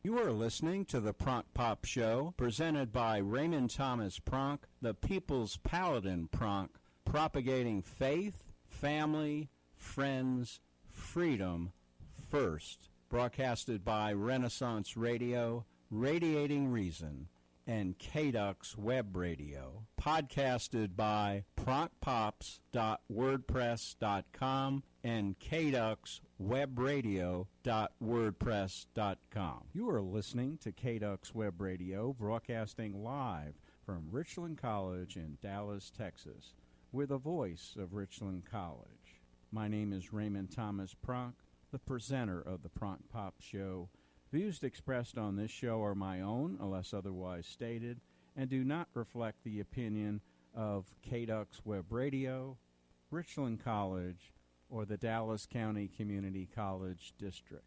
You are listening to the Pronk Pop Show, presented by Raymond Thomas Pronk, the People's Paladin Pronk, propagating faith, family, friends, freedom first. Broadcasted by Renaissance Radio, Radiating Reason, and KDUX Web Radio. Podcasted by pronkpops.wordpress.com and kduxwebradio.wordpress.com. You are listening to KDUX Web Radio, broadcasting live from Richland College in Dallas, Texas. We're the voice of Richland College. My name is Raymond Thomas Pronk, the presenter of the Pronk Pop Show. Views expressed on this show are my own, unless otherwise stated, and do not reflect the opinion of KDUX Web Radio, Richland College, or the Dallas County Community College District.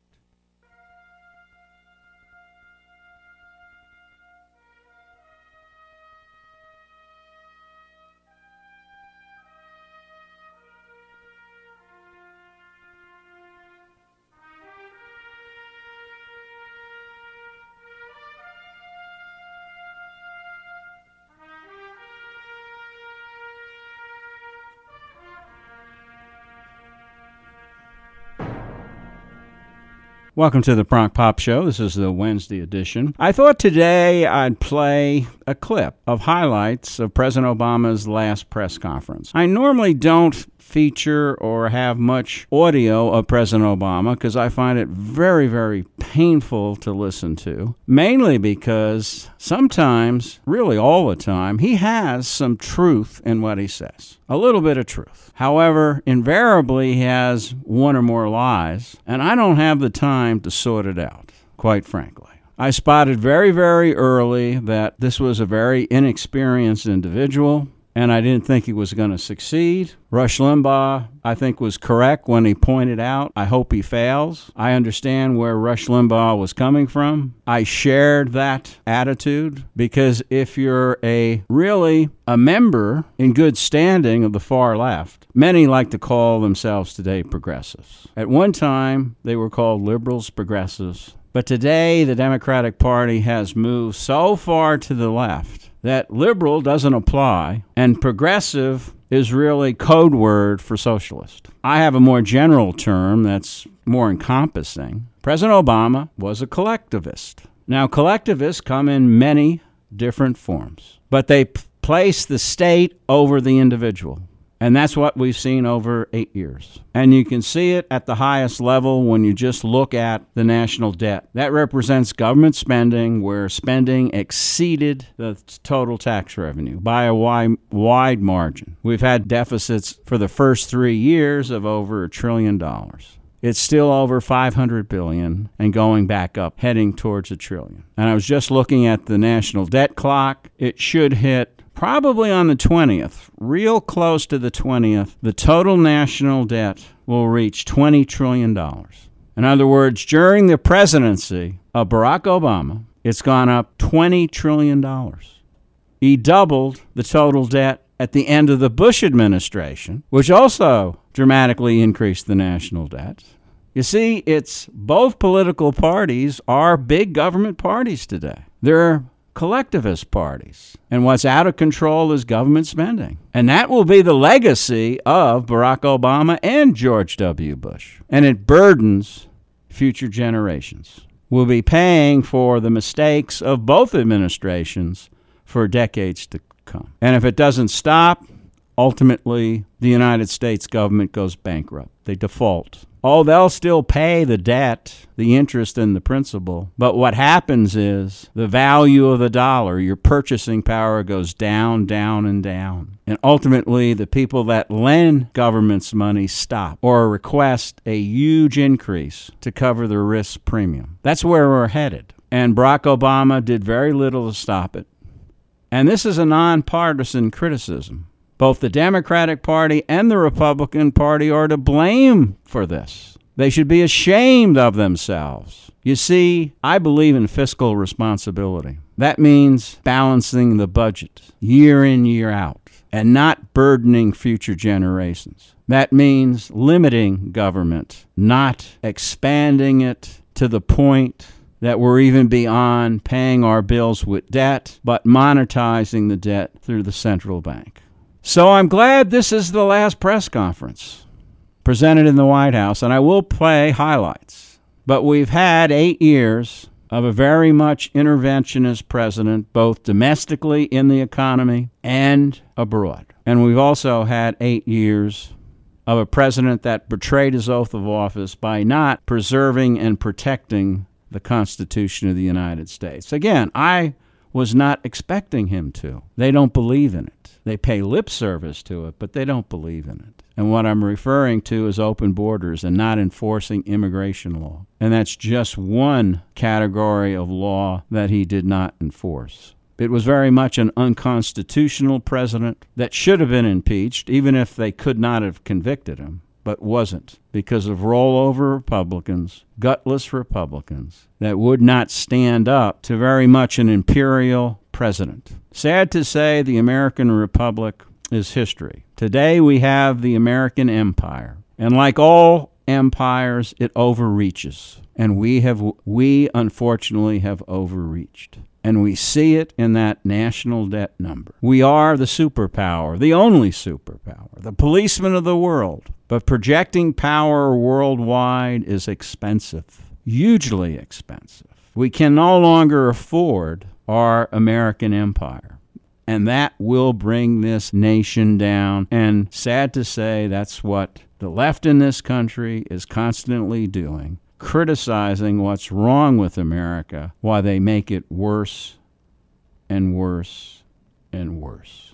Welcome to the Pronk Pop Show. This is the Wednesday edition. I thought today I'd play a clip of highlights of President Obama's last press conference. I normally don't feature or have much audio of President Obama because I find it very, very painful to listen to, mainly because sometimes, really all the time, he has some truth in what he says. A little bit of truth. However, invariably he has one or more lies, and I don't have the time to sort it out, quite frankly. I spotted very, very early that this was a very inexperienced individual, and I didn't think he was going to succeed. Rush Limbaugh, I think, was correct when he pointed out, I hope he fails. I understand where Rush Limbaugh was coming from. I shared that attitude because if you're really a member in good standing of the far left, many like to call themselves today progressives. At one time, they were called liberals, progressives. But today, the Democratic Party has moved so far to the left that liberal doesn't apply, and progressive is really code word for socialist. I have a more general term that's more encompassing. President Obama was a collectivist. Now, collectivists come in many different forms, but they place the state over the individual. And that's what we've seen over 8 years. And you can see it at the highest level when you just look at the national debt. That represents government spending where spending exceeded the total tax revenue by a wide margin. We've had deficits for the first 3 years of over $1 trillion. It's still over $500 billion and going back up, heading towards $1 trillion. And I was just looking at the national debt clock. It should hit probably on the 20th, real close to the 20th, the total national debt will reach $20 trillion. In other words, during the presidency of Barack Obama, it's gone up $20 trillion. He doubled the total debt at the end of the Bush administration, which also dramatically increased the national debt. You see, it's both political parties are big government parties today. They're collectivist parties. And what's out of control is government spending. And that will be the legacy of Barack Obama and George W. Bush. And it burdens future generations. We'll be paying for the mistakes of both administrations for decades to come. And if it doesn't stop, ultimately the United States government goes bankrupt. They default. Oh, they'll still pay the debt, the interest and the principal. But what happens is the value of the dollar, your purchasing power goes down, down, and down. And ultimately, the people that lend governments money stop or request a huge increase to cover the risk premium. That's where we're headed. And Barack Obama did very little to stop it. And this is a nonpartisan criticism. Both the Democratic Party and the Republican Party are to blame for this. They should be ashamed of themselves. You see, I believe in fiscal responsibility. That means balancing the budget year in, year out, and not burdening future generations. That means limiting government, not expanding it to the point that we're even beyond paying our bills with debt, but monetizing the debt through the central bank. So I'm glad this is the last press conference presented in the White House, and I will play highlights. But we've had 8 years of a very much interventionist president, both domestically in the economy and abroad. And we've also had 8 years of a president that betrayed his oath of office by not preserving and protecting the Constitution of the United States. Again, I was not expecting him to. They don't believe in it. They pay lip service to it, but they don't believe in it. And what I'm referring to is open borders and not enforcing immigration law. And that's just one category of law that he did not enforce. It was very much an unconstitutional president that should have been impeached, even if they could not have convicted him, but wasn't, because of rollover Republicans, gutless Republicans, that would not stand up to very much an imperial president. Sad to say, the American Republic is history. Today we have the American Empire, and like all empires, it overreaches, and we unfortunately have overreached. And we see it in that national debt number. We are the superpower, the only superpower, the policeman of the world. But projecting power worldwide is expensive, hugely expensive. We can no longer afford our American empire. And that will bring this nation down. And sad to say, that's what the left in this country is constantly doing, criticizing what's wrong with America while they make it worse and worse and worse.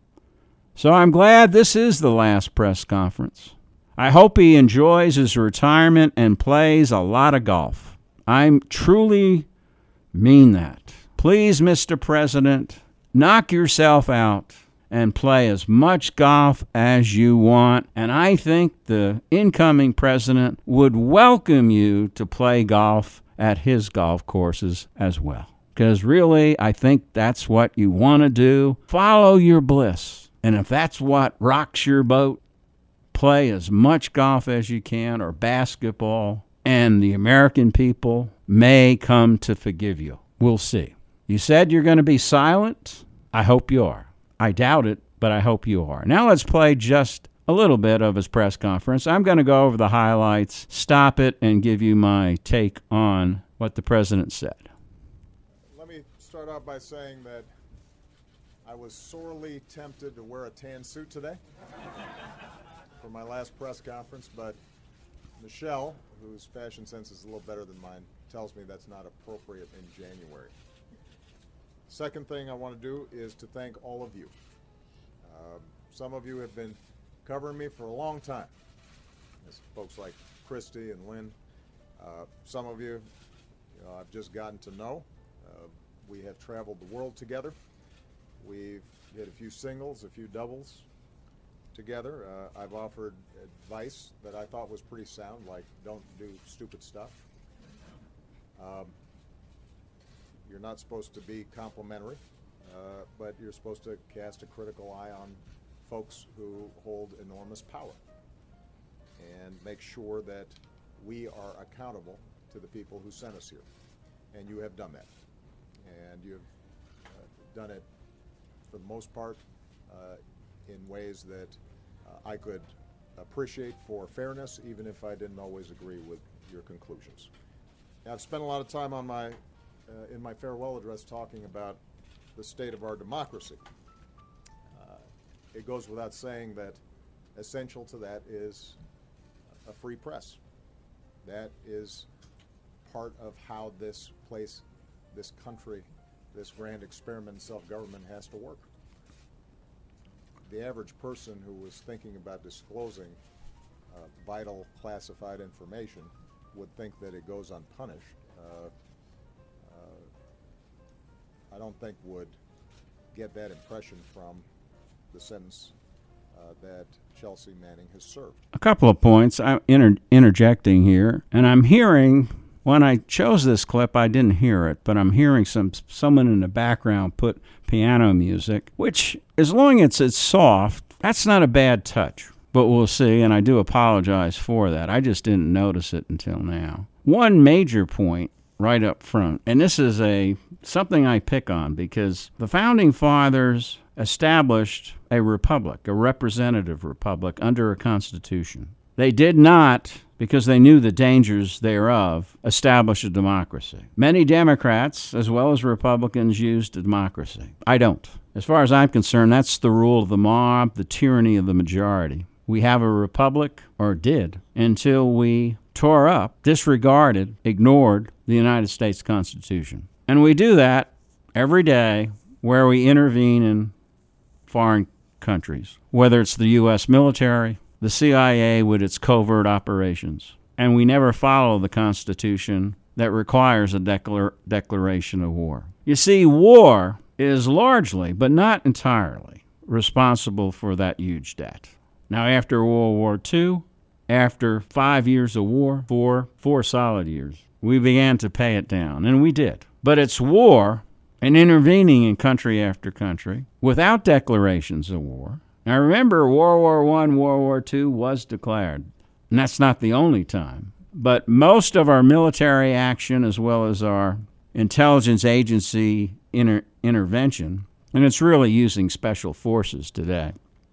So I'm glad this is the last press conference. I hope he enjoys his retirement and plays a lot of golf. I truly mean that. Please, Mr. President, knock yourself out and play as much golf as you want. And I think the incoming president would welcome you to play golf at his golf courses as well. Because really, I think that's what you want to do. Follow your bliss. And if that's what rocks your boat, play as much golf as you can, or basketball, and the American people may come to forgive you. We'll see. You said you're going to be silent. I hope you are. I doubt it, but I hope you are. Now let's play just a little bit of his press conference. I'm going to go over the highlights, stop it, and give you my take on what the president said. Let me start off by saying that I was sorely tempted to wear a tan suit today for my last press conference, but Michelle, whose fashion sense is a little better than mine, tells me that's not appropriate in January. Second thing I want to do is to thank all of you. Some of you have been covering me for a long time. It's folks like Christy and Lynn. Some of you, I've just gotten to know. We have traveled the world together. We've hit a few singles, a few doubles together. I've offered advice that I thought was pretty sound, like don't do stupid stuff. You're not supposed to be complimentary, but you're supposed to cast a critical eye on folks who hold enormous power and make sure that we are accountable to the people who sent us here. And you have done that. And you've done it, for the most part, in ways that I could appreciate for fairness, even if I didn't always agree with your conclusions. Now, I've spent a lot of time on in my farewell address talking about the state of our democracy. It goes without saying that essential to that is a free press. That is part of how this place, this country, this grand experiment in self-government has to work. The average person who was thinking about disclosing vital classified information would think that it goes unpunished. I don't think would get that impression from the sentence that Chelsea Manning has served. A couple of points I'm interjecting here, and I'm hearing, when I chose this clip, I didn't hear it, but I'm hearing someone in the background put piano music, which, as long as it's soft, that's not a bad touch. But we'll see, and I do apologize for that. I just didn't notice it until now. One major point right up front. And this is something I pick on because the Founding Fathers established a republic, a representative republic, under a constitution. They did not, because they knew the dangers thereof, establish a democracy. Many Democrats, as well as Republicans, used democracy. I don't. As far as I'm concerned, that's the rule of the mob, the tyranny of the majority. We have a republic, or did, until we tore up, disregarded, ignored the United States Constitution. And we do that every day where we intervene in foreign countries, whether it's the U.S. military, the CIA with its covert operations. And we never follow the Constitution that requires a declaration of war. You see, war is largely, but not entirely, responsible for that huge debt. Now, after World War II, after 5 years of war, four solid years, we began to pay it down, and we did. But it's war and intervening in country after country without declarations of war. Now, remember, World War I, World War II was declared, and that's not the only time. But most of our military action, as well as our intelligence agency intervention, and it's really using special forces today,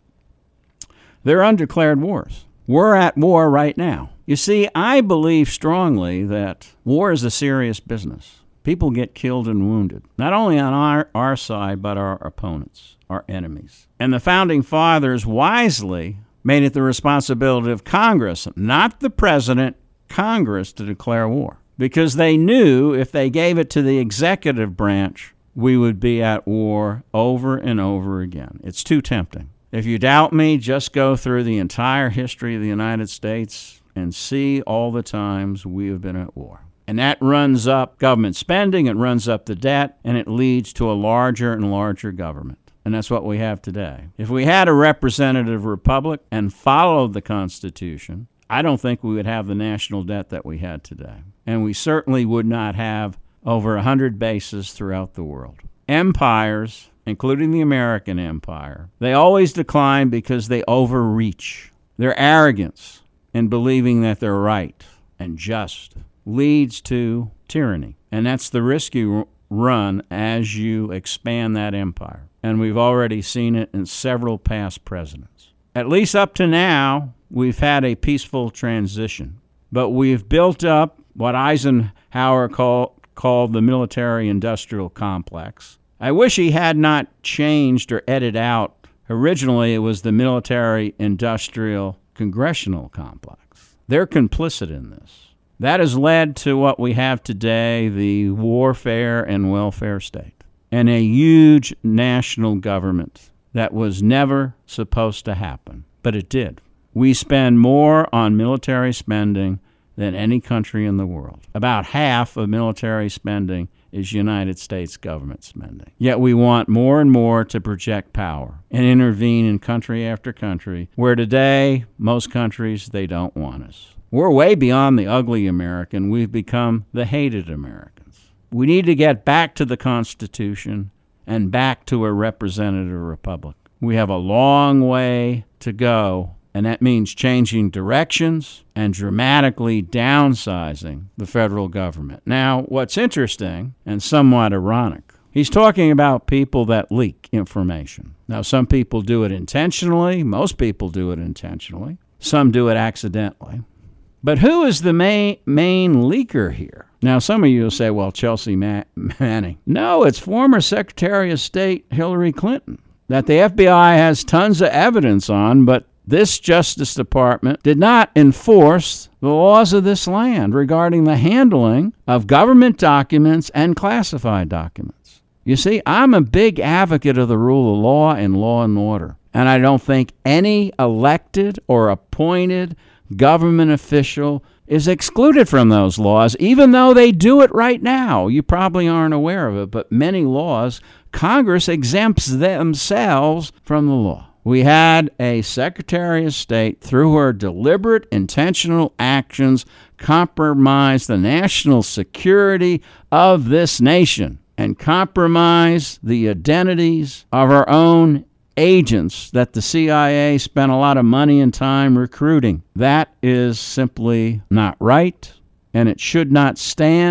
they're undeclared wars. We're at war right now. You see, I believe strongly that war is a serious business. People get killed and wounded, not only on our side, but our opponents, our enemies. And the Founding Fathers wisely made it the responsibility of Congress, not the president, Congress, to declare war. Because they knew if they gave it to the executive branch, we would be at war over and over again. It's too tempting. If you doubt me, just go through the entire history of the United States and see all the times we have been at war. And that runs up government spending, it runs up the debt, and it leads to a larger and larger government. And that's what we have today. If we had a representative republic and followed the Constitution, I don't think we would have the national debt that we had today. And we certainly would not have over 100 bases throughout the world. Empires, including the American empire, they always decline because they overreach. Their arrogance in believing that they're right and just leads to tyranny. And that's the risk you run as you expand that empire. And we've already seen it in several past presidents. At least up to now, we've had a peaceful transition. But we've built up what Eisenhower called the military-industrial complex. I wish he had not changed or edited out. Originally, it was the military-industrial congressional complex. They're complicit in this. That has led to what we have today, the warfare and welfare state, and a huge national government that was never supposed to happen, but it did. We spend more on military spending than any country in the world. About half of military spending is United States government spending. Yet we want more and more to project power and intervene in country after country, where today, most countries, they don't want us. We're way beyond the ugly American. We've become the hated Americans. We need to get back to the Constitution and back to a representative republic. We have a long way to go, and that means changing directions and dramatically downsizing the federal government. Now, what's interesting and somewhat ironic, he's talking about people that leak information. Now, some people do it intentionally. Most people do it intentionally. Some do it accidentally. But who is the main leaker here? Now, some of you will say, well, Chelsea Manning. No, it's former Secretary of State Hillary Clinton that the FBI has tons of evidence on, but this Justice Department did not enforce the laws of this land regarding the handling of government documents and classified documents. You see, I'm a big advocate of the rule of law and order, and I don't think any elected or appointed government official is excluded from those laws, even though they do it right now. You probably aren't aware of it, but many laws, Congress exempts themselves from the law. We had a Secretary of State, through her deliberate, intentional actions, compromise the national security of this nation and compromise the identities of our own agents that the CIA spent a lot of money and time recruiting. That is simply not right, and it should not stand.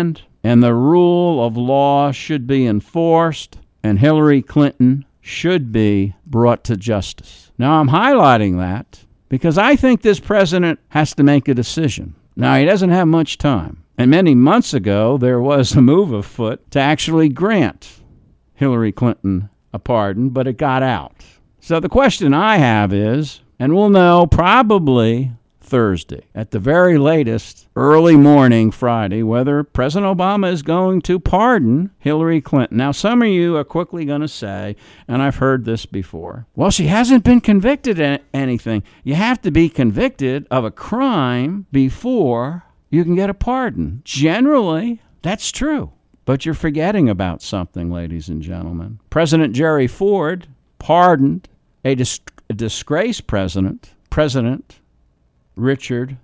and the rule of law should be enforced, and Hillary Clinton should be brought to justice. Now, I'm highlighting that because I think this president has to make a decision. Now, he doesn't have much time. And many months ago, there was a move afoot to actually grant Hillary Clinton a pardon, but it got out. So the question I have is, and we'll know probably Thursday, at the very latest, early morning Friday, whether President Obama is going to pardon Hillary Clinton. Now, some of you are quickly going to say, and I've heard this before, well, she hasn't been convicted of anything. You have to be convicted of a crime before you can get a pardon. Generally, that's true. But you're forgetting about something, ladies and gentlemen. President Jerry Ford pardoned a disgraced president, President Richard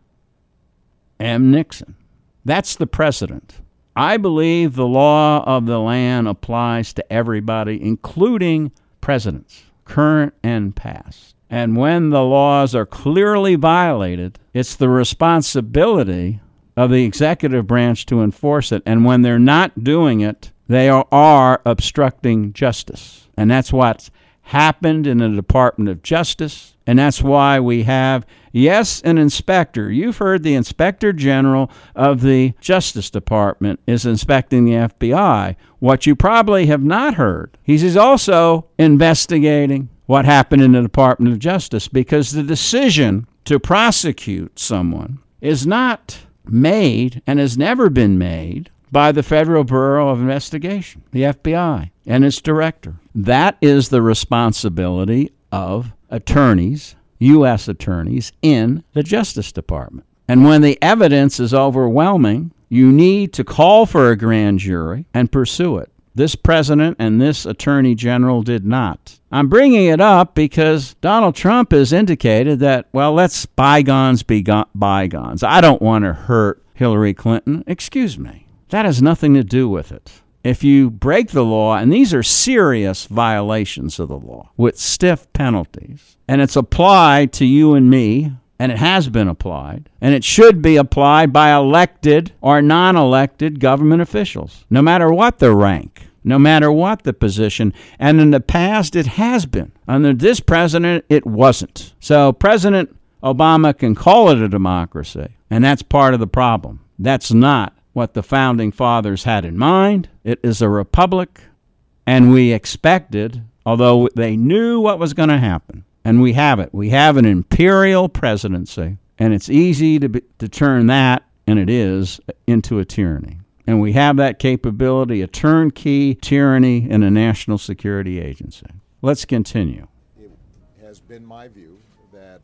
M. Nixon. That's the president. I believe the law of the land applies to everybody, including presidents, current and past. And when the laws are clearly violated, it's the responsibility of the executive branch to enforce it. And when they're not doing it, they are obstructing justice. And that's what's happened in the Department of Justice. And that's why we have, yes, an inspector. You've heard the Inspector General of the Justice Department is inspecting the FBI. What you probably have not heard, he's also investigating what happened in the Department of Justice, because the decision to prosecute someone is not made and has never been made by the Federal Bureau of Investigation, the FBI, and its director. That is the responsibility of attorneys, U.S. attorneys, in the Justice Department. And when the evidence is overwhelming, you need to call for a grand jury and pursue it. This president and this attorney general did not. I'm bringing it up because Donald Trump has indicated that, well, let's bygones be bygones. I don't want to hurt Hillary Clinton. Excuse me. That has nothing to do with it. If you break the law, and these are serious violations of the law with stiff penalties, and it's applied to you and me, and it has been applied, and it should be applied by elected or non-elected government officials, no matter what the rank, no matter what the position. And in the past, it has been. Under this president, it wasn't. So President Obama can call it a democracy, and that's part of the problem. That's not what the founding fathers had in mind. It is a republic, and we expected, although they knew what was going to happen, and we have it. We have an imperial presidency, and it's easy to turn that, and it is, into a tyranny. And we have that capability, a turnkey tyranny in a national security agency. Let's continue. It has been my view that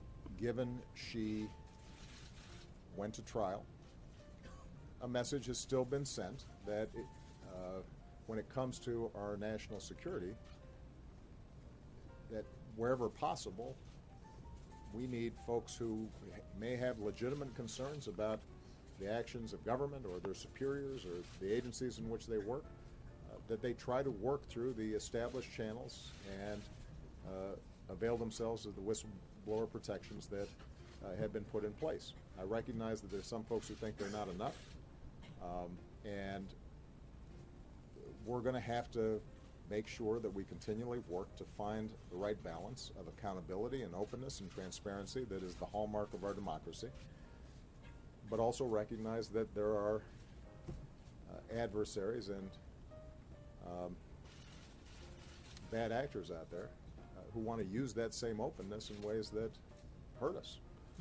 given she went to trial, a message has still been sent that when it comes to our national security, that wherever possible, we need folks who may have legitimate concerns about the actions of government or their superiors or the agencies in which they work, that they try to work through the established channels and avail themselves of the whistleblower protections that have been put in place. I recognize that there's some folks who think they're not enough. And we're going to have to make sure that we continually work to find the right balance of accountability and openness and transparency that is the hallmark of our democracy, but also recognize that there are adversaries and bad actors out there who want to use that same openness in ways that hurt us.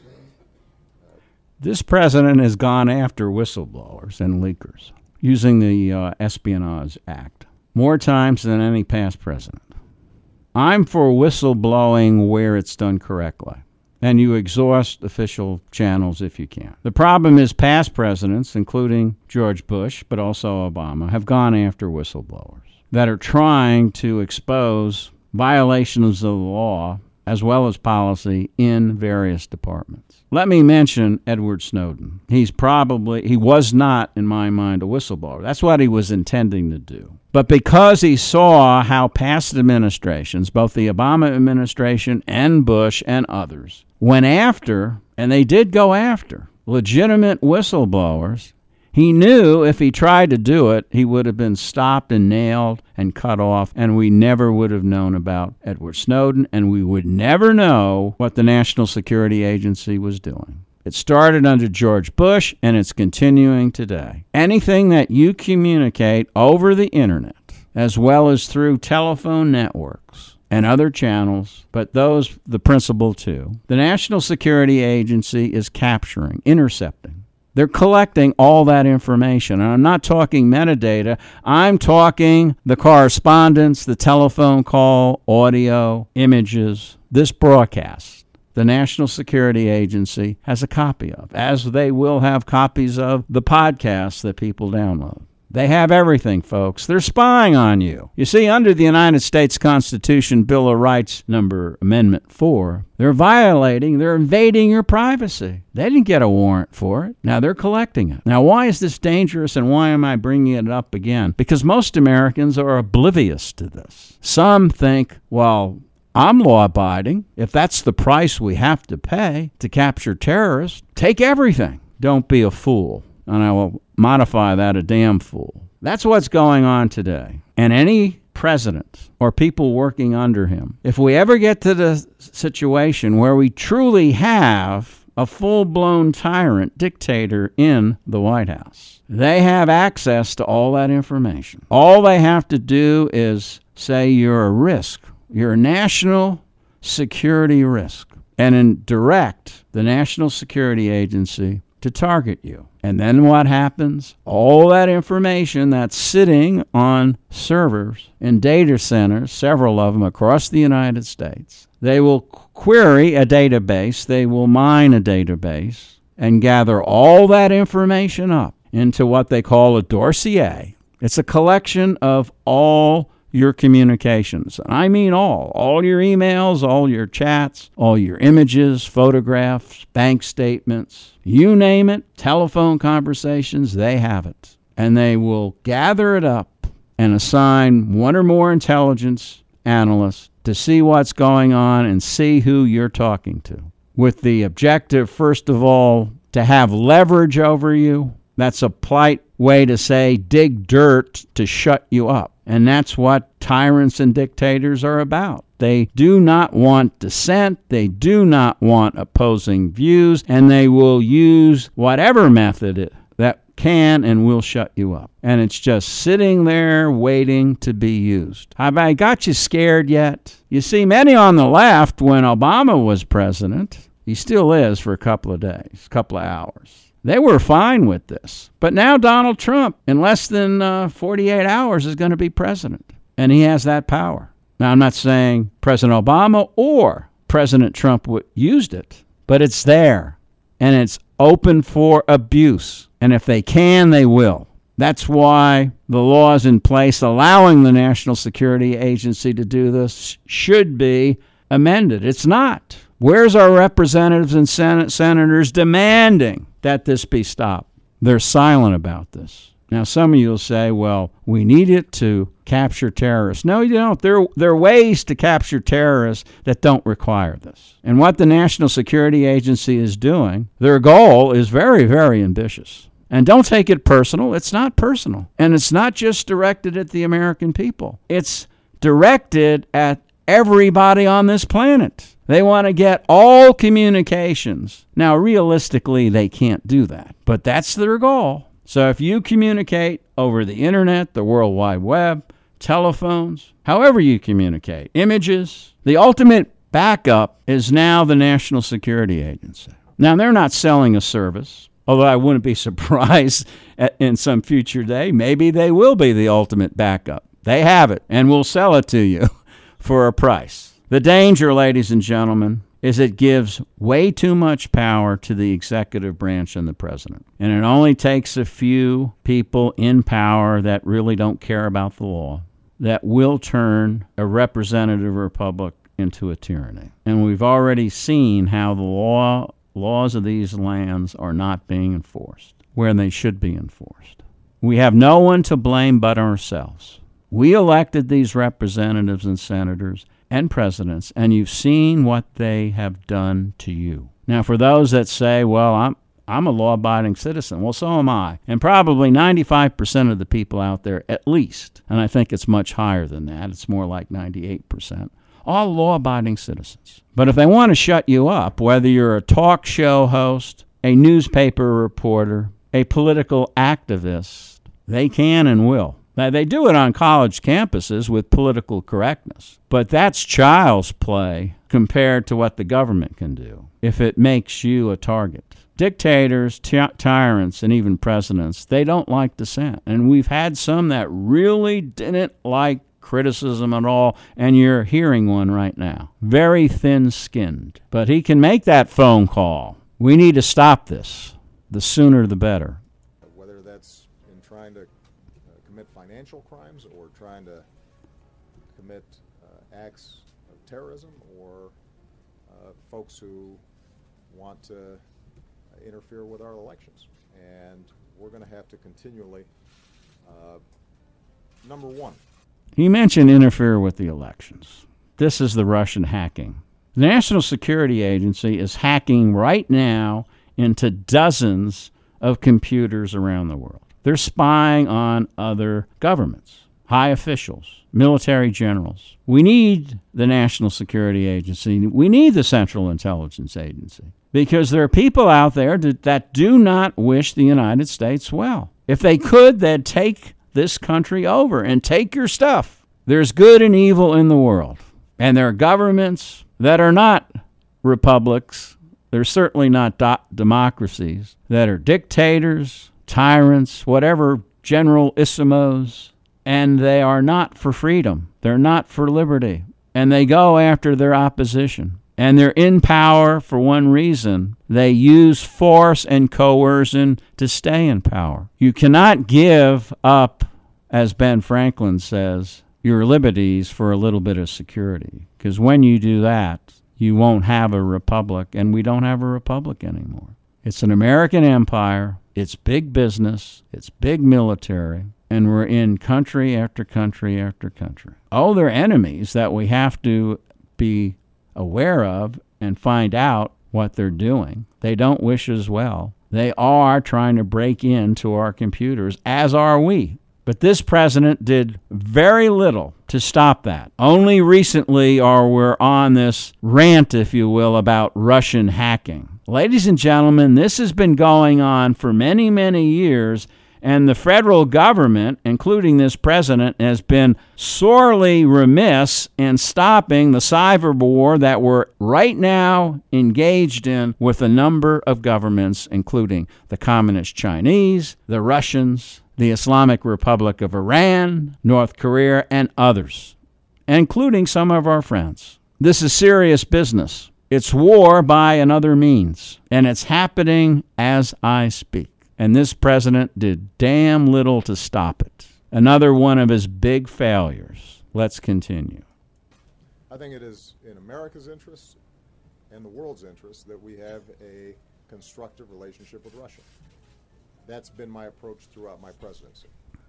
This president has gone after whistleblowers and leakers using the Espionage Act more times than any past president. I'm for whistleblowing where it's done correctly, and you exhaust official channels if you can. The problem is past presidents, including George Bush, but also Obama, have gone after whistleblowers that are trying to expose violations of the law as well as policy in various departments. Let me mention Edward Snowden. He was not, in my mind, a whistleblower. That's what he was intending to do. But because he saw how past administrations, both the Obama administration and Bush and others, went after, and they did go after, legitimate whistleblowers, He knew if he tried to do it, he would have been stopped and nailed and cut off, and we never would have known about Edward Snowden, and we would never know what the National Security Agency was doing. It started under George Bush, and it's continuing today. Anything that you communicate over the internet, as well as through telephone networks and other channels, but those, the principal two, the National Security Agency is capturing, intercepting. They're collecting all that information. And I'm not talking metadata. I'm talking the correspondence, the telephone call, audio, images, this broadcast. The National Security Agency has a copy of, as they will have copies of the podcasts that people download. They have everything, folks. They're spying on you. You see, under the United States Constitution, Bill of Rights, Amendment 4, they're invading your privacy. They didn't get a warrant for it. Now they're collecting it. Now, why is this dangerous, and why am I bringing it up again? Because most Americans are oblivious to this. Some think, well, I'm law-abiding. If that's the price we have to pay to capture terrorists, take everything. Don't be a fool. And I will modify that, a damn fool. That's what's going on today. And any president or people working under him, if we ever get to the situation where we truly have a full-blown tyrant dictator in the White House, they have access to all that information. All they have to do is say you're a risk. You're a national security risk. And direct the National Security Agency to target you. And then what happens? All that information that's sitting on servers in data centers, several of them across the United States, they will query a database, they will mine a database, and gather all that information up into what they call a dossier. It's a collection of all your communications. And I mean all your emails, all your chats, all your images, photographs, bank statements, you name it, telephone conversations, they have it. And they will gather it up and assign one or more intelligence analysts to see what's going on and see who you're talking to, with the objective, first of all, to have leverage over you. That's a polite way to say dig dirt to shut you up. And that's what tyrants and dictators are about. They do not want dissent. They do not want opposing views. And they will use whatever method that can and will shut you up. And it's just sitting there waiting to be used. Have I got you scared yet? You see, many on the left, when Obama was president, he still is for a couple of days, a couple of hours, they were fine with this. But now Donald Trump, in less than 48 hours, is going to be president. And he has that power. Now, I'm not saying President Obama or President Trump used it, but it's there. And it's open for abuse. And if they can, they will. That's why the laws in place allowing the National Security Agency to do this should be amended. It's not. Where's our representatives and senators demanding that this be stopped? They're silent about this. Now, some of you will say, well, we need it to capture terrorists. No, you don't. There are ways to capture terrorists that don't require this. And what the National Security Agency is doing, their goal is very, very ambitious. And don't take it personal. It's not personal. And it's not just directed at the American people. It's directed at everybody on this planet. They want to get all communications. Now, realistically, they can't do that, but that's their goal. So if you communicate over the internet, the World Wide Web, telephones, however you communicate, images, the ultimate backup is now the National Security Agency. Now, they're not selling a service, although I wouldn't be surprised in some future day. Maybe they will be the ultimate backup. They have it, and will sell it to you for a price. The danger, ladies and gentlemen, is it gives way too much power to the executive branch and the president. And it only takes a few people in power that really don't care about the law that will turn a representative republic into a tyranny. And we've already seen how the laws of these lands are not being enforced where they should be enforced. We have no one to blame but ourselves. We elected these representatives and senators and presidents, and you've seen what they have done to you. Now, for those that say, well, I'm a law-abiding citizen. Well, so am I. And probably 95% of the people out there, at least, and I think it's much higher than that, it's more like 98%, all law-abiding citizens. But if they want to shut you up, whether you're a talk show host, a newspaper reporter, a political activist, they can and will. Now, they do it on college campuses with political correctness, but that's child's play compared to what the government can do if it makes you a target. Dictators, tyrants, and even presidents, they don't like dissent. And we've had some that really didn't like criticism at all, and you're hearing one right now. Very thin-skinned. But he can make that phone call. We need to stop this. The sooner the better. Whether that's in trying to commit financial crimes or trying to commit acts of terrorism or folks who want to interfere with our elections. And we're going to have to continually, number one. He mentioned interfere with the elections. This is the Russian hacking. The National Security Agency is hacking right now into dozens of computers around the world. They're spying on other governments, high officials, military generals. We need the National Security Agency. We need the Central Intelligence Agency because there are people out there that do not wish the United States well. If they could, they'd take this country over and take your stuff. There's good and evil in the world, and there are governments that are not republics. They're certainly not democracies, that are dictators, tyrants, whatever, generalissimos, and they are not for freedom. They're not for liberty, and they go after their opposition. And they're in power for one reason. They use force and coercion to stay in power. You cannot give up, as Ben Franklin says, your liberties for a little bit of security. Because when you do that, you won't have a republic, and we don't have a republic anymore. It's an American empire. It's big business. It's big military. And we're in country after country after country. Oh, they're enemies that we have to be aware of and find out what they're doing. They don't wish us well. They are trying to break into our computers, as are we. But this president did very little to stop that. Only recently we're on this rant, if you will, about Russian hacking. Ladies and gentlemen, this has been going on for many, many years, and the federal government, including this president, has been sorely remiss in stopping the cyber war that we're right now engaged in with a number of governments, including the Communist Chinese, the Russians, the Islamic Republic of Iran, North Korea, and others, including some of our friends. This is serious business. It's war by another means, and it's happening as I speak. And this president did damn little to stop it. Another one of his big failures. Let's continue. I think it is in America's interest and the world's interest that we have a constructive relationship with Russia. That's been my approach throughout my presidency.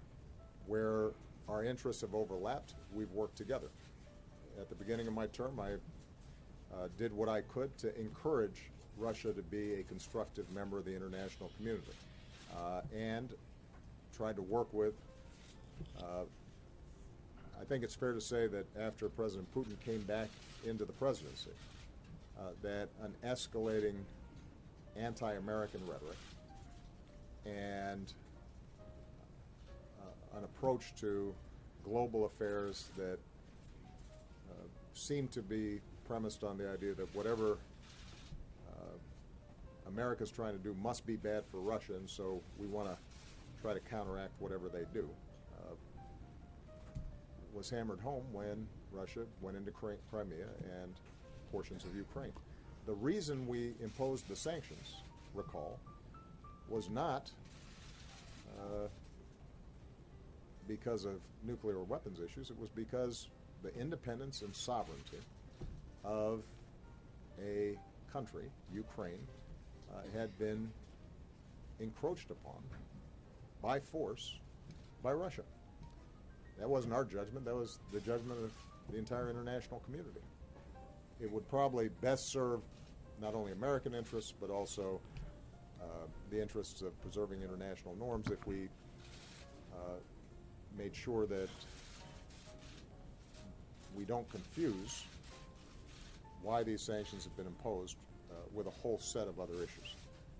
Where our interests have overlapped, we've worked together. At the beginning of my term, I did what I could to encourage Russia to be a constructive member of the international community. And tried to work with, I think it's fair to say that after President Putin came back into the presidency, that an escalating anti-American rhetoric and an approach to global affairs that seemed to be premised on the idea that whatever America's trying to do must be bad for Russia, and so we want to try to counteract whatever they do, was hammered home when Russia went into Crimea and portions of Ukraine. The reason we imposed the sanctions, recall, was not because of nuclear weapons issues. It was because the independence and sovereignty of a country, Ukraine, had been encroached upon by force by Russia. That wasn't our judgment. That was the judgment of the entire international community. It would probably best serve not only American interests, but also the interests of preserving international norms if we made sure that we don't confuse why these sanctions have been imposed with a whole set of other issues.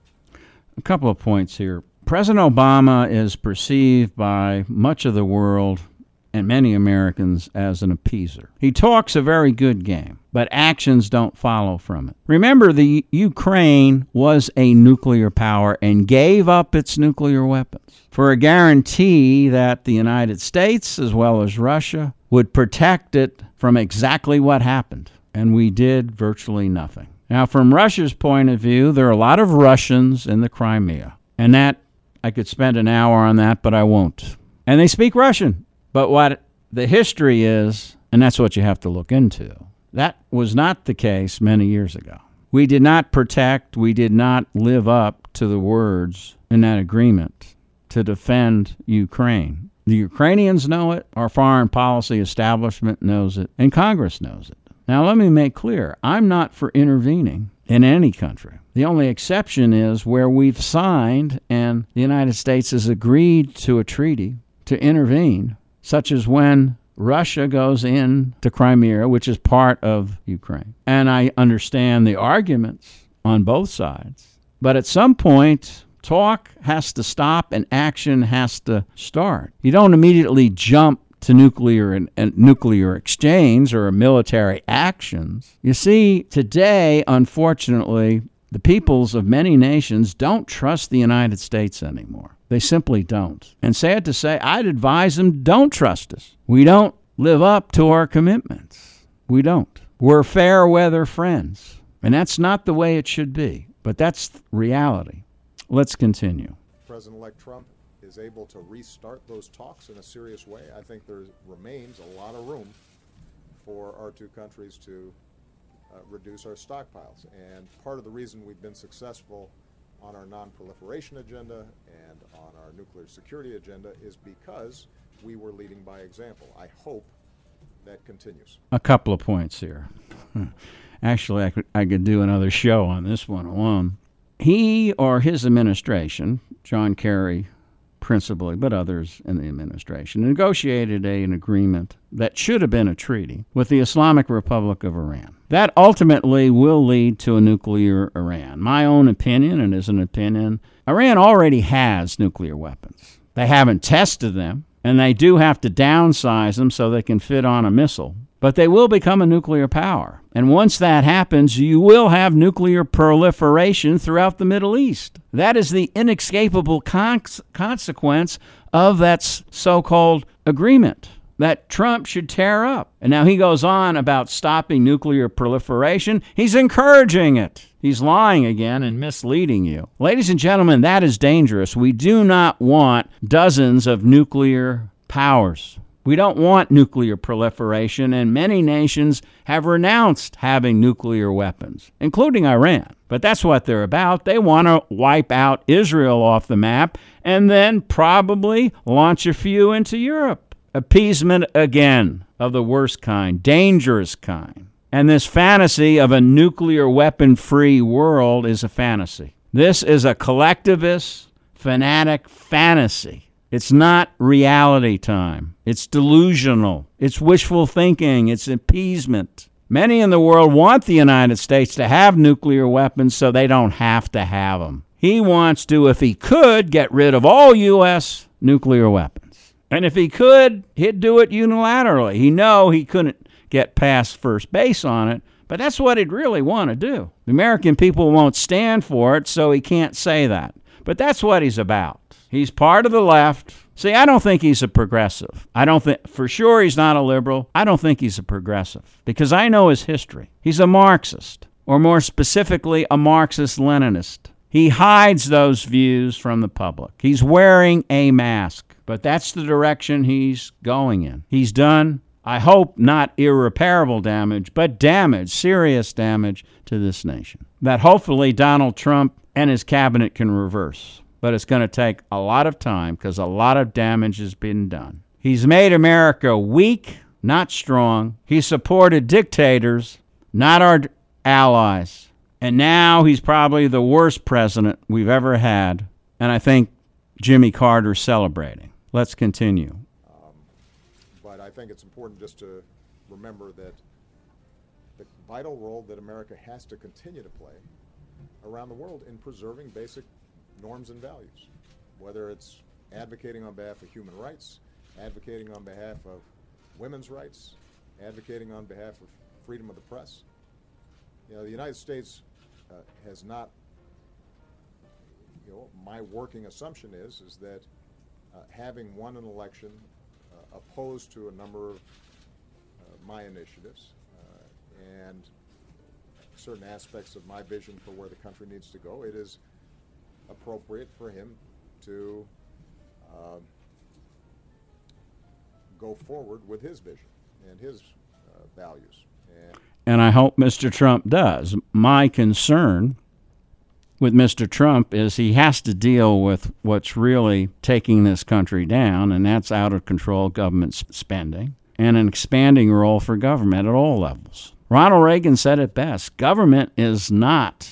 A couple of points here. President Obama is perceived by much of the world and many Americans as an appeaser. He talks a very good game, but actions don't follow from it. Remember, the Ukraine was a nuclear power and gave up its nuclear weapons for a guarantee that the United States, as well as Russia, would protect it from exactly what happened. And we did virtually nothing. Now, from Russia's point of view, there are a lot of Russians in the Crimea. And that, I could spend an hour on that, but I won't. And they speak Russian. But what the history is, and that's what you have to look into, that was not the case many years ago. We did not protect, we did not live up to the words in that agreement to defend Ukraine. The Ukrainians know it, our foreign policy establishment knows it, and Congress knows it. Now, let me make clear, I'm not for intervening in any country. The only exception is where we've signed and the United States has agreed to a treaty to intervene, such as when Russia goes into Crimea, which is part of Ukraine. And I understand the arguments on both sides. But at some point, talk has to stop and action has to start. You don't immediately jump to nuclear and nuclear exchange or military actions. You see, today, unfortunately, the peoples of many nations don't trust the United States anymore. They simply don't. And sad to say, I'd advise them, don't trust us. We don't live up to our commitments. We don't. We're fair weather friends. And that's not the way it should be. But that's reality. Let's continue. President-elect Trump is able to restart those talks in a serious way. I think there remains a lot of room for our two countries to reduce our stockpiles. And part of the reason we've been successful on our non-proliferation agenda and on our nuclear security agenda is because we were leading by example. I hope that continues. A couple of points here. Actually, I could do another show on this one alone. He or his administration, John Kerry principally, but others in the administration, negotiated an agreement that should have been a treaty with the Islamic Republic of Iran. That ultimately will lead to a nuclear Iran. My own opinion, and is an opinion, Iran already has nuclear weapons. They haven't tested them, and they do have to downsize them so they can fit on a missile. But they will become a nuclear power. And once that happens, you will have nuclear proliferation throughout the Middle East. That is the inescapable consequence of that so-called agreement that Trump should tear up. And now he goes on about stopping nuclear proliferation. He's encouraging it. He's lying again and misleading you. Ladies and gentlemen, that is dangerous. We do not want dozens of nuclear powers. We don't want nuclear proliferation, and many nations have renounced having nuclear weapons, including Iran. But that's what they're about. They want to wipe out Israel off the map and then probably launch a few into Europe. Appeasement again of the worst kind, dangerous kind. And this fantasy of a nuclear weapon-free world is a fantasy. This is a collectivist, fanatic fantasy. It's not reality time. It's delusional. It's wishful thinking. It's appeasement. Many in the world want the United States to have nuclear weapons so they don't have to have them. He wants to, if he could, get rid of all U.S. nuclear weapons. And if he could, he'd do it unilaterally. He couldn't get past first base on it, but that's what he'd really want to do. The American people won't stand for it, so he can't say that. But that's what he's about. He's part of the left. See, I don't think he's a progressive. For sure he's not a liberal. I don't think he's a progressive because I know his history. He's a Marxist, or more specifically, a Marxist-Leninist. He hides those views from the public. He's wearing a mask, but that's the direction he's going in. He's done, I hope, not irreparable damage, but damage, serious damage to this nation that hopefully Donald Trump and his cabinet can reverse. But it's going to take a lot of time because a lot of damage has been done. He's made America weak, not strong. He supported dictators, not our allies. And now he's probably the worst president we've ever had. And I think Jimmy Carter's celebrating. Let's continue. But I think it's important just to remember that the vital role that America has to continue to play around the world in preserving basic norms and values, whether it's advocating on behalf of human rights, advocating on behalf of women's rights, advocating on behalf of freedom of the press. You know, the United States has not, my working assumption is that having won an election opposed to a number of my initiatives and certain aspects of my vision for where the country needs to go, it is appropriate for him to go forward with his vision and his values. And I hope Mr. Trump does. My concern with Mr. Trump is he has to deal with what's really taking this country down, and that's out of control government spending and an expanding role for government at all levels. Ronald Reagan said it best: government is not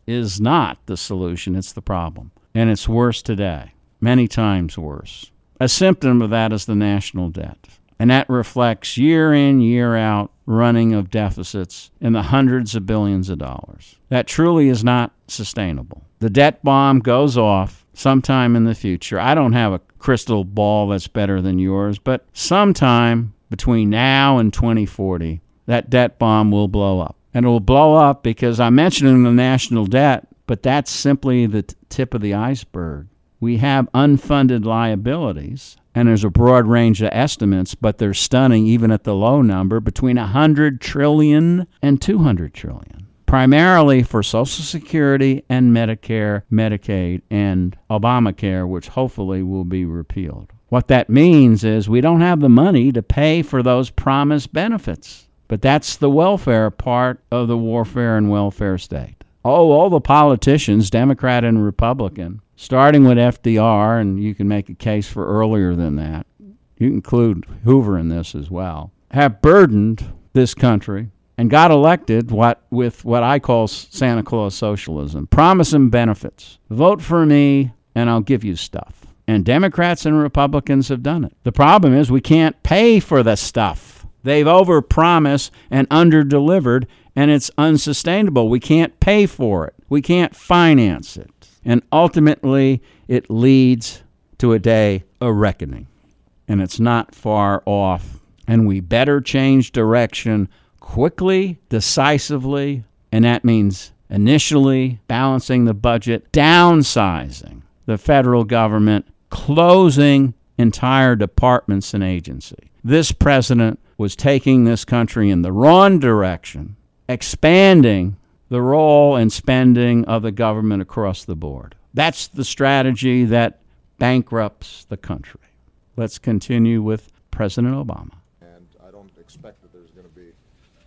the solution, it's the problem. And it's worse today, many times worse. A symptom of that is the national debt. And that reflects year in, year out running of deficits in the hundreds of billions of dollars. That truly is not sustainable. The debt bomb goes off sometime in the future. I don't have a crystal ball that's better than yours, but sometime between now and 2040, that debt bomb will blow up. And it will blow up because I'm mentioning the national debt, but that's simply the tip of the iceberg. We have unfunded liabilities, and there's a broad range of estimates, but they're stunning even at the low number, between $100 trillion and $200 trillion, primarily for Social Security and Medicare, Medicaid, and Obamacare, which hopefully will be repealed. What that means is we don't have the money to pay for those promised benefits, but that's the welfare part of the warfare and welfare state. Oh, all the politicians, Democrat and Republican, starting with FDR, and you can make a case for earlier than that, you can include Hoover in this as well, have burdened this country and got elected with what I call Santa Claus socialism. Promising benefits. Vote for me and I'll give you stuff. And Democrats and Republicans have done it. The problem is we can't pay for the stuff. They've overpromised and underdelivered, and it's unsustainable. We can't pay for it. We can't finance it. And ultimately, it leads to a day of reckoning. And it's not far off. And we better change direction quickly, decisively, and that means initially balancing the budget, downsizing the federal government, closing entire departments and agencies. This president was taking this country in the wrong direction, expanding the role and spending of the government across the board. That's the strategy that bankrupts the country. Let's continue with President Obama. And I don't expect that there's going to be,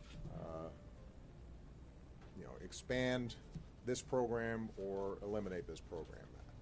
expand this program or eliminate this program.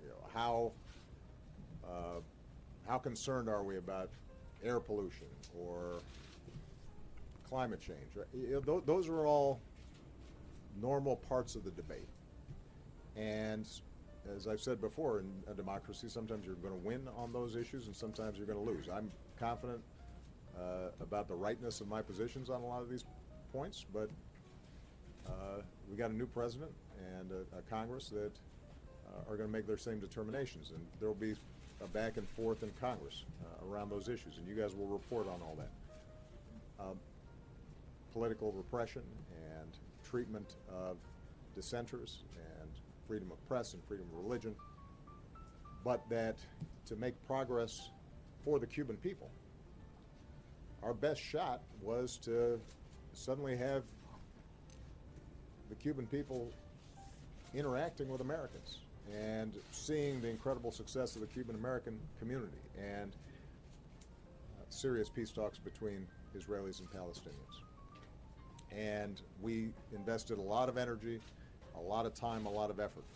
How concerned are we about air pollution or climate change? Right? Those are all normal parts of the debate. And as I've said before, in a democracy, sometimes you're going to win on those issues and sometimes you're going to lose. I'm confident about the rightness of my positions on a lot of these points, but we got a new president and a Congress that are going to make their same determinations, and there will be a back and forth in Congress around those issues, and you guys will report on all that. Political repression and treatment of dissenters and freedom of press and freedom of religion, but that to make progress for the Cuban people, our best shot was to suddenly have the Cuban people interacting with Americans and seeing the incredible success of the Cuban-American community and serious peace talks between Israelis and Palestinians. And we invested a lot of energy, a lot of time, a lot of effort.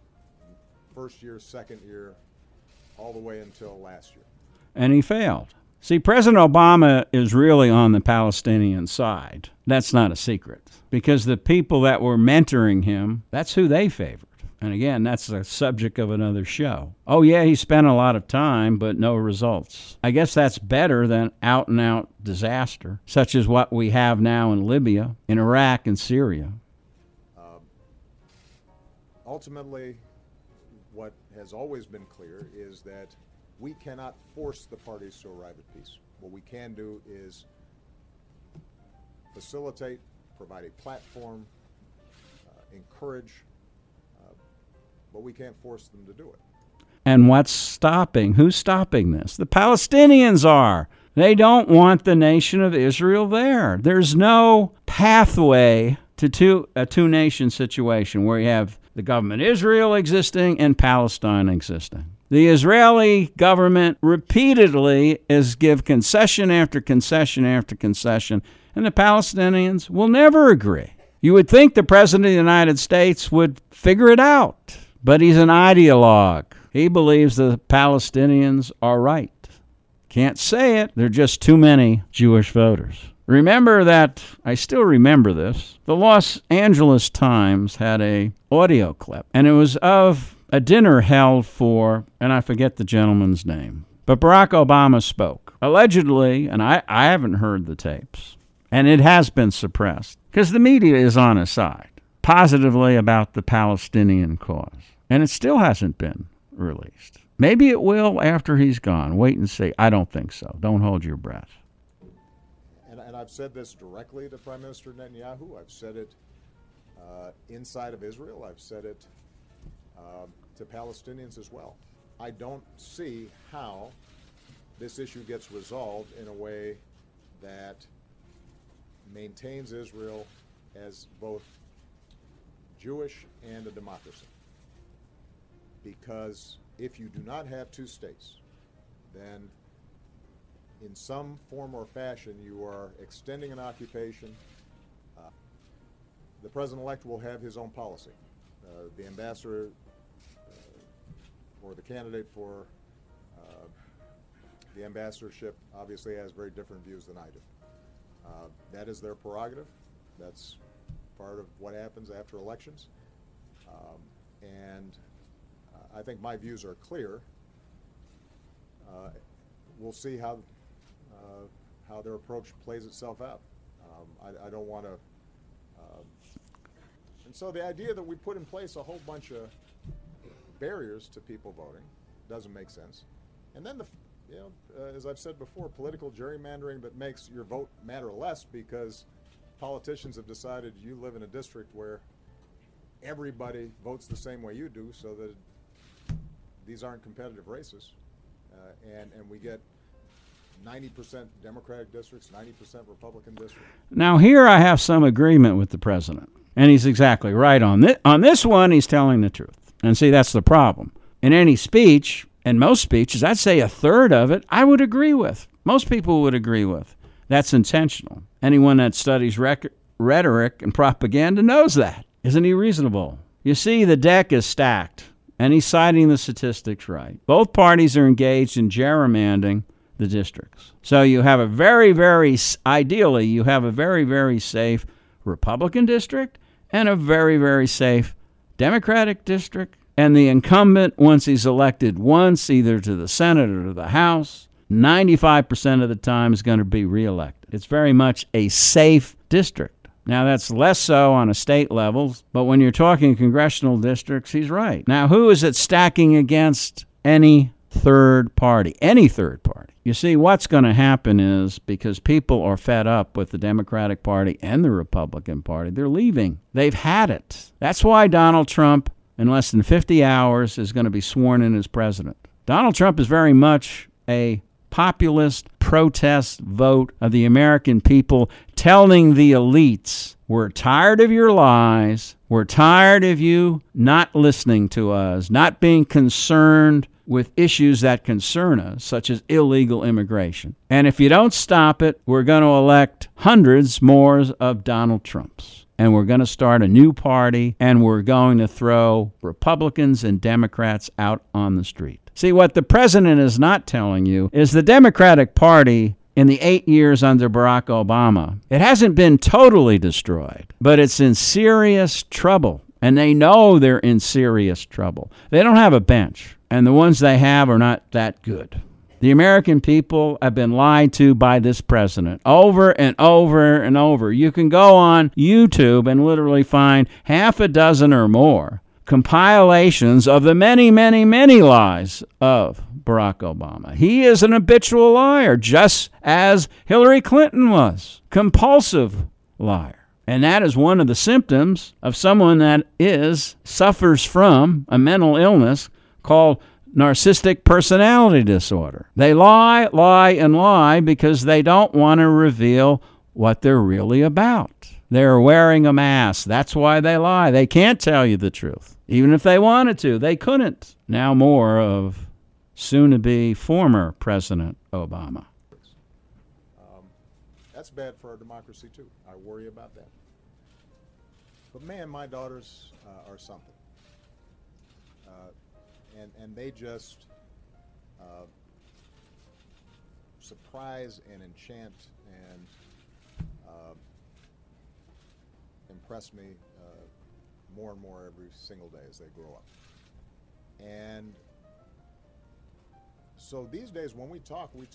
First year, second year, all the way until last year. And he failed. See, President Obama is really on the Palestinian side. That's not a secret, because the people that were mentoring him, that's who they favored. And again, that's the subject of another show. Oh yeah, he spent a lot of time, but no results. I guess that's better than out-and-out disaster, such as what we have now in Libya, in Iraq, and Syria. Ultimately, what has always been clear is that we cannot force the parties to arrive at peace. What we can do is facilitate, provide a platform, encourage, but we can't force them to do it. And what's stopping? Who's stopping this? The Palestinians are. They don't want the nation of Israel there. There's no pathway to a two-nation situation where you have the government Israel existing and Palestine existing. The Israeli government repeatedly is give concession after concession after concession, and the Palestinians will never agree. You would think the President of the United States would figure it out, but he's an ideologue. He believes the Palestinians are right. Can't say it. There are just too many Jewish voters. Remember that, I still remember this, the Los Angeles Times had a audio clip, and it was of a dinner held for, and I forget the gentleman's name, but Barack Obama spoke. Allegedly, and I haven't heard the tapes, and it has been suppressed, because the media is on his side, positively about the Palestinian cause, and it still hasn't been released. Maybe it will after he's gone. Wait and see. I don't think so. Don't hold your breath. And I've said this directly to Prime Minister Netanyahu. I've said it inside of Israel. I've said it to Palestinians as well. I don't see how this issue gets resolved in a way that maintains Israel as both Jewish and a democracy. Because if you do not have two states, then in some form or fashion you are extending an occupation. The president-elect will have his own policy. The ambassador or the candidate for the ambassadorship obviously has very different views than I do. That is their prerogative. That's part of what happens after elections. And I think my views are clear. We'll see how their approach plays itself out. I don't want to. And so the idea that we put in place a whole bunch of barriers to people voting doesn't make sense. And then as I've said before, political gerrymandering that makes your vote matter less because politicians have decided you live in a district where everybody votes the same way you do, so that these aren't competitive races, and we get 90% Democratic districts, 90% Republican districts. Now here I have some agreement with the president, and he's exactly right on this. On this one, he's telling the truth. And see, that's the problem. In any speech, and most speeches, I'd say a third of it, I would agree with. Most people would agree with. That's intentional. Anyone that studies rhetoric and propaganda knows that. Isn't he reasonable? You see, the deck is stacked, and he's citing the statistics right. Both parties are engaged in gerrymandering the districts. So you have ideally, you have a very, very safe Republican district and a very, very safe Democratic district. And the incumbent, once he's elected once, either to the Senate or to the House, 95% of the time is going to be reelected. It's very much a safe district. Now, that's less so on a state level, but when you're talking congressional districts, he's right. Now, who is it stacking against? Any third party. Any third party. You see, what's going to happen is, because people are fed up with the Democratic Party and the Republican Party, they're leaving. They've had it. That's why Donald Trump, in less than 50 hours, is going to be sworn in as president. Donald Trump is very much a populist protest vote of the American people telling the elites, we're tired of your lies, we're tired of you not listening to us, not being concerned with issues that concern us, such as illegal immigration. And if you don't stop it, we're going to elect hundreds more of Donald Trumps. and we're going to start a new party, and we're going to throw Republicans and Democrats out on the street. See, what the president is not telling you is the Democratic Party in the 8 years under Barack Obama, it hasn't been totally destroyed, but it's in serious trouble, and they know they're in serious trouble. They don't have a bench, and the ones they have are not that good. The American people have been lied to by this president over and over and over. You can go on YouTube and literally find half a dozen or more compilations of the many, many, many lies of Barack Obama. He is an habitual liar, just as Hillary Clinton was. Compulsive liar. And that is one of the symptoms of someone that suffers from a mental illness called narcissistic personality disorder. They lie, lie, and lie because they don't want to reveal what they're really about. They're wearing a mask. That's why they lie. They can't tell you the truth. Even if they wanted to, they couldn't. Now more of soon-to-be former President Obama. That's bad for our democracy, too. I worry about that. But, man, my daughters are something. And they just surprise and enchant and impress me more and more every single day as they grow up. And so these days when we talk in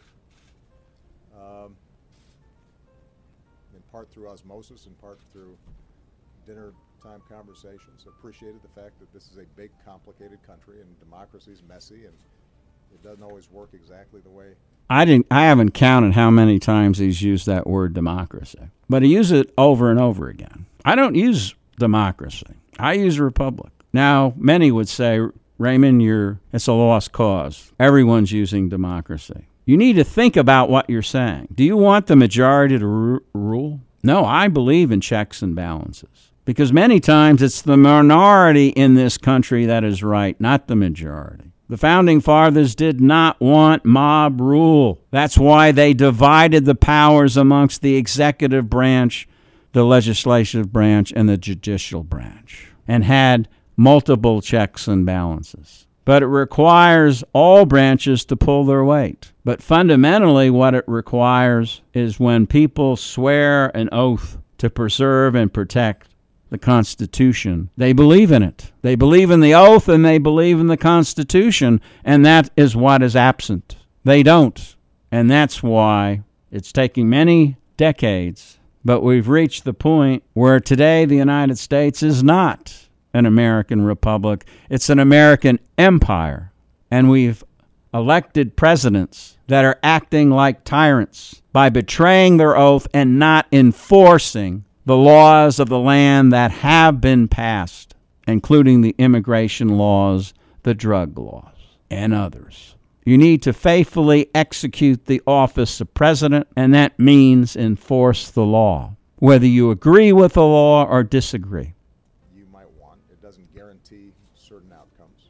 part through osmosis, in part through dinner time conversations. Appreciated the fact that this is a big, complicated country and democracy is messy and it doesn't always work exactly the way. I haven't counted how many times he's used that word democracy, but he uses it over and over again. I don't use democracy. I use republic. Now, many would say, Raymond, it's a lost cause. Everyone's using democracy. You need to think about what you're saying. Do you want the majority to rule? No, I believe in checks and balances. Because many times it's the minority in this country that is right, not the majority. The Founding Fathers did not want mob rule. That's why they divided the powers amongst the executive branch, the legislative branch, and the judicial branch, and had multiple checks and balances. But it requires all branches to pull their weight. But fundamentally, what it requires is when people swear an oath to preserve and protect the Constitution, they believe in it. They believe in the oath and they believe in the Constitution, and that is what is absent. They don't. And that's why it's taking many decades, but we've reached the point where today the United States is not an American republic. It's an American empire. And we've elected presidents that are acting like tyrants by betraying their oath and not enforcing the laws of the land that have been passed, including the immigration laws, the drug laws, and others. You need to faithfully execute the office of president, and that means enforce the law, whether you agree with the law or disagree. You might want. It doesn't guarantee certain outcomes.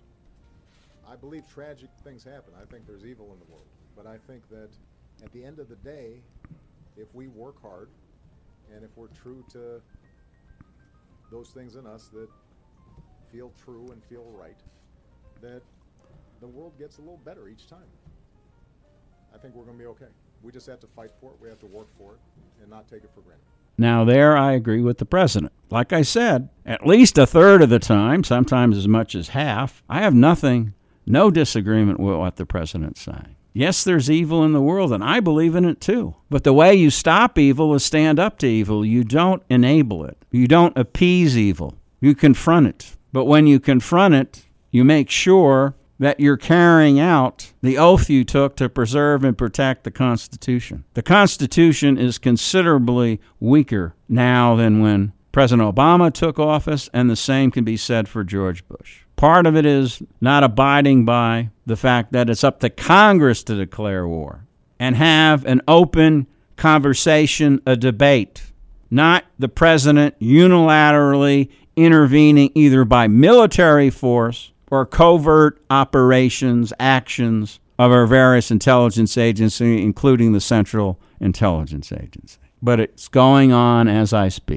I believe tragic things happen. I think there's evil in the world. But I think that at the end of the day, if we work hard, and if we're true to those things in us that feel true and feel right, that the world gets a little better each time. I think we're going to be okay. We just have to fight for it. We have to work for it and not take it for granted. Now, there I agree with the president. Like I said, at least a third of the time, sometimes as much as half, I have no disagreement with what the president's saying. Yes, there's evil in the world, and I believe in it too. But the way you stop evil is stand up to evil. You don't enable it. You don't appease evil. You confront it. But when you confront it, you make sure that you're carrying out the oath you took to preserve and protect the Constitution. The Constitution is considerably weaker now than when President Obama took office, and the same can be said for George Bush. Part of it is not abiding by the fact that it's up to Congress to declare war and have an open conversation, a debate, not the president unilaterally intervening either by military force or covert operations, actions of our various intelligence agencies, including the Central Intelligence Agency. But it's going on as I speak.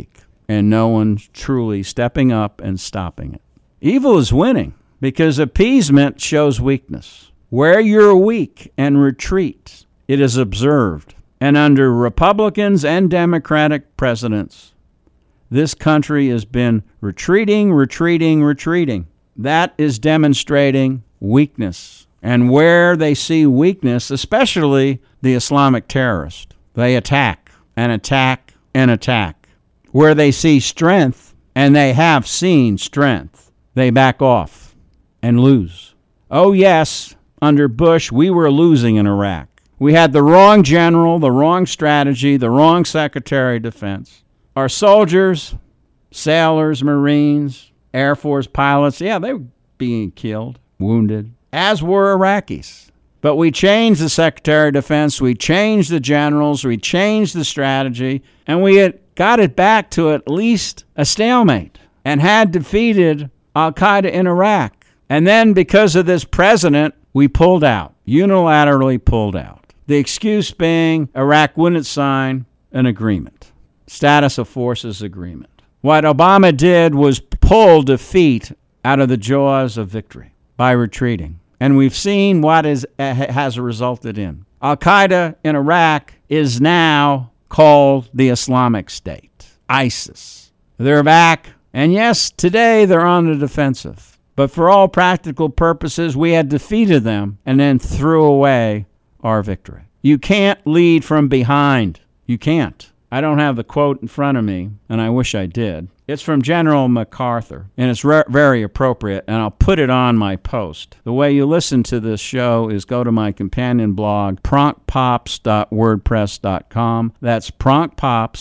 and no one's truly stepping up and stopping it. Evil is winning because appeasement shows weakness. Where you're weak and retreat, it is observed. And under Republicans and Democratic presidents, this country has been retreating. That is demonstrating weakness. And where they see weakness, especially the Islamic terrorists, they attack and attack and attack. Where they see strength, and they have seen strength, they back off and lose. Oh yes, under Bush, we were losing in Iraq. We had the wrong general, the wrong strategy, the wrong Secretary of Defense. Our soldiers, sailors, Marines, Air Force pilots, they were being killed, wounded, as were Iraqis. But we changed the Secretary of Defense, we changed the generals, we changed the strategy, and we had got it back to at least a stalemate and had defeated al-Qaeda in Iraq. And then because of this president, we pulled out, unilaterally pulled out. The excuse being Iraq wouldn't sign an agreement, status of forces agreement. What Obama did was pull defeat out of the jaws of victory by retreating. And we've seen what has resulted in. Al-Qaeda in Iraq is now called the Islamic State, ISIS. They're back, and yes, today they're on the defensive. But for all practical purposes, we had defeated them and then threw away our victory. You can't lead from behind. You can't. I don't have the quote in front of me, and I wish I did. It's from General MacArthur, and it's very appropriate, and I'll put it on my post. The way you listen to this show is go to my companion blog, pronkpops.wordpress.com. That's pronkpops,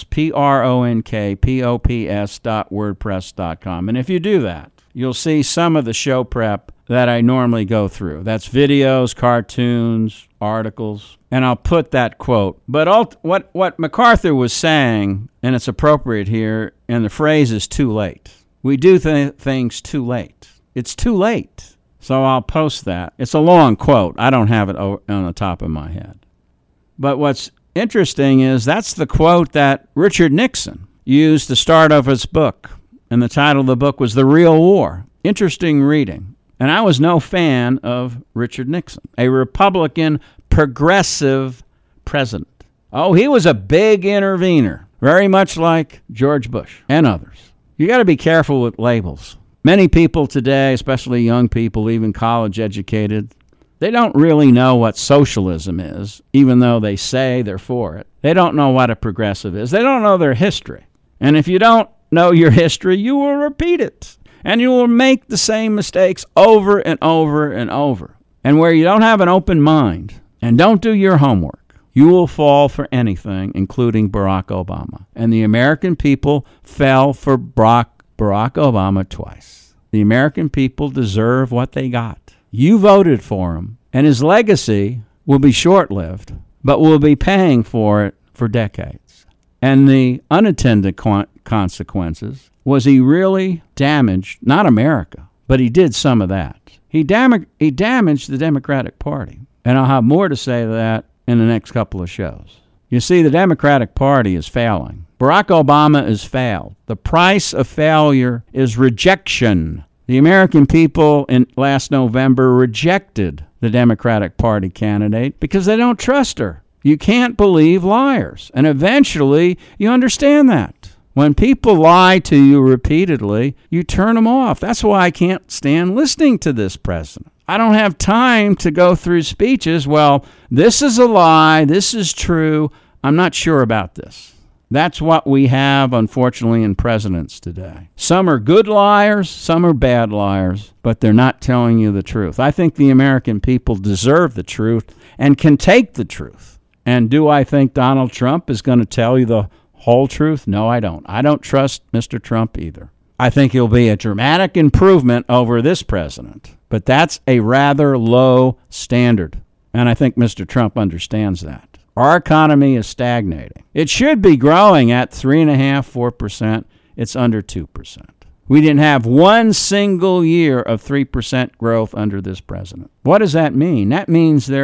pronkpops.wordpress.com. And if you do that, you'll see some of the show prep that I normally go through. That's videos, cartoons, articles, and I'll put that quote. But what MacArthur was saying, and it's appropriate here, and the phrase is too late. We do things too late. It's too late. So I'll post that. It's a long quote. I don't have it on the top of my head. But what's interesting is that's the quote that Richard Nixon used to start off his book. And the title of the book was The Real War. Interesting reading. And I was no fan of Richard Nixon, a Republican progressive president. Oh, he was a big intervener, very much like George Bush and others. You got to be careful with labels. Many people today, especially young people, even college educated, they don't really know what socialism is, even though they say they're for it. They don't know what a progressive is. They don't know their history. And if you don't know your history, you will repeat it. And you will make the same mistakes over and over and over. And where you don't have an open mind and don't do your homework, you will fall for anything, including Barack Obama. And the American people fell for Barack Obama twice. The American people deserve what they got. You voted for him, and his legacy will be short-lived, but we'll be paying for it for decades. And the unintended consequences was he really damaged, not America, but he did some of that. He damaged the Democratic Party. And I'll have more to say to that in the next couple of shows. You see, the Democratic Party is failing. Barack Obama has failed. The price of failure is rejection. The American people last November rejected the Democratic Party candidate because they don't trust her. You can't believe liars. And eventually, you understand that. When people lie to you repeatedly, you turn them off. That's why I can't stand listening to this president. I don't have time to go through speeches. Well, this is a lie. This is true. I'm not sure about this. That's what we have, unfortunately, in presidents today. Some are good liars, some are bad liars, but they're not telling you the truth. I think the American people deserve the truth and can take the truth. And do I think Donald Trump is going to tell you the whole truth? No, I don't. I don't trust Mr. Trump either. I think he'll be a dramatic improvement over this president, but that's a rather low standard. And I think Mr. Trump understands that. Our economy is stagnating. It should be growing at 3.5%, 4%. It's under 2%. We didn't have one single year of 3% growth under this president. What does that mean? That means there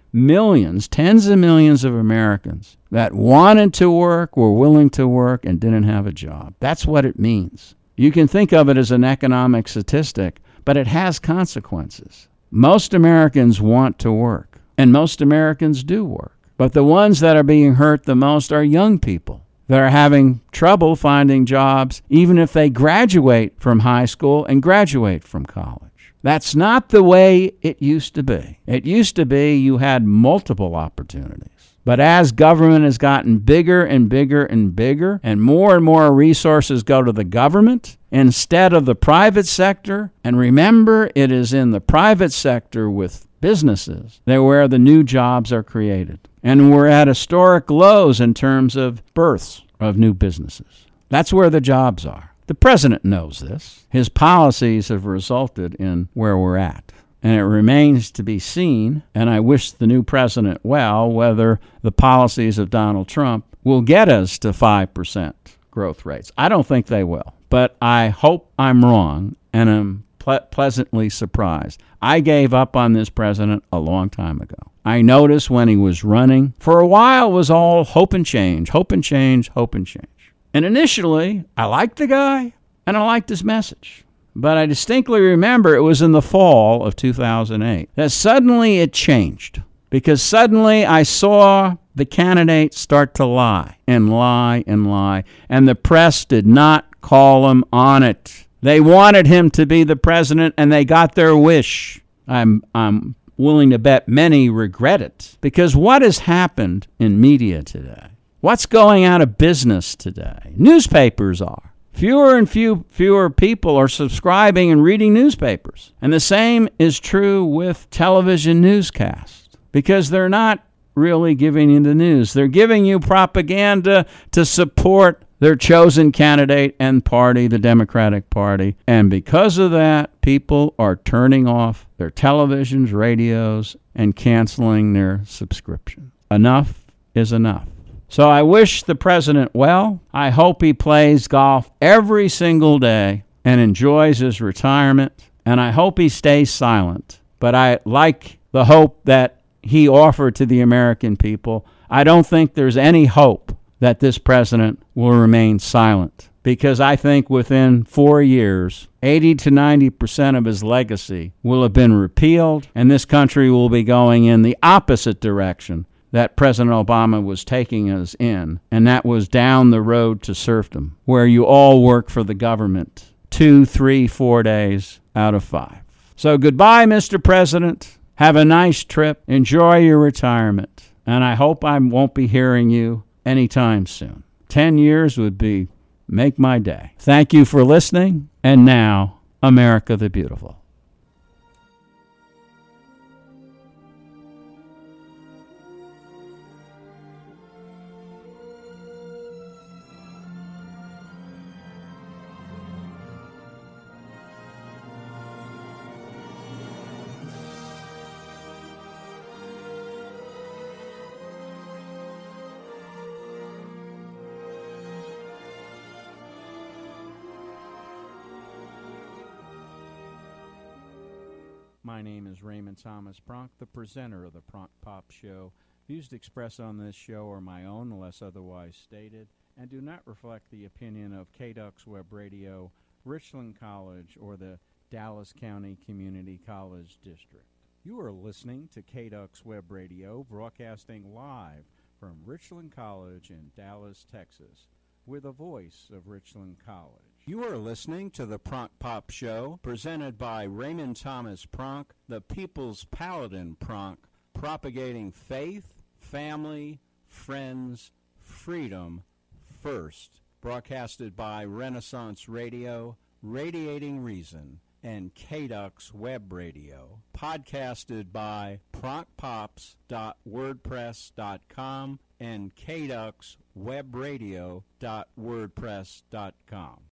millions, tens of millions of Americans that wanted to work, were willing to work, and didn't have a job. That's what it means. You can think of it as an economic statistic, but it has consequences. Most Americans want to work, and most Americans do work. But the ones that are being hurt the most are young people that are having trouble finding jobs, even if they graduate from high school and graduate from college. That's not the way it used to be. It used to be you had multiple opportunities. But as government has gotten bigger and bigger and bigger, and more resources go to the government instead of the private sector, and remember, it is in the private sector with businesses that where the new jobs are created. And we're at historic lows in terms of births of new businesses. That's where the jobs are. The president knows this. His policies have resulted in where we're at. And it remains to be seen, and I wish the new president well, whether the policies of Donald Trump will get us to 5% growth rates. I don't think they will, but I hope I'm wrong, and I'm pleasantly surprised. I gave up on this president a long time ago. I noticed when he was running, for a while it was all hope and change, hope and change, hope and change. And initially, I liked the guy, and I liked his message. But I distinctly remember it was in the fall of 2008 that suddenly it changed. Because suddenly I saw the candidate start to lie and lie and lie. And the press did not call him on it. They wanted him to be the president, and they got their wish. I'm willing to bet many regret it. Because what has happened in media today? What's going out of business today? Newspapers are. Fewer and fewer people are subscribing and reading newspapers. And the same is true with television newscasts, because they're not really giving you the news. They're giving you propaganda to support their chosen candidate and party, the Democratic Party. And because of that, people are turning off their televisions, radios, and canceling their subscription. Enough is enough. So I wish the president well. I hope he plays golf every single day and enjoys his retirement. And I hope he stays silent. But I like the hope that he offered to the American people. I don't think there's any hope that this president will remain silent, because I think within 4 years, 80 to 90% of his legacy will have been repealed, and this country will be going in the opposite direction that President Obama was taking us in, and that was down the road to serfdom, where you all work for the government 2, 3, 4 days out of 5. So goodbye, Mr. President. Have a nice trip. Enjoy your retirement. And I hope I won't be hearing you anytime soon. 10 years would make my day. Thank you for listening. And now, America the Beautiful. My name is Raymond Thomas Pronk, the presenter of the Pronk Pop Show. Views expressed on this show are my own, unless otherwise stated, and do not reflect the opinion of KDUX Web Radio, Richland College, or the Dallas County Community College District. You are listening to KDUX Web Radio, broadcasting live from Richland College in Dallas, Texas, with a voice of Richland College. You are listening to the Pronk Pop Show, presented by Raymond Thomas Pronk, the People's Paladin Pronk, propagating faith, family, friends, freedom first. Broadcasted by Renaissance Radio, Radiating Reason, and KDUX Web Radio. Podcasted by pronkpops.wordpress.com and kduxwebradio.wordpress.com.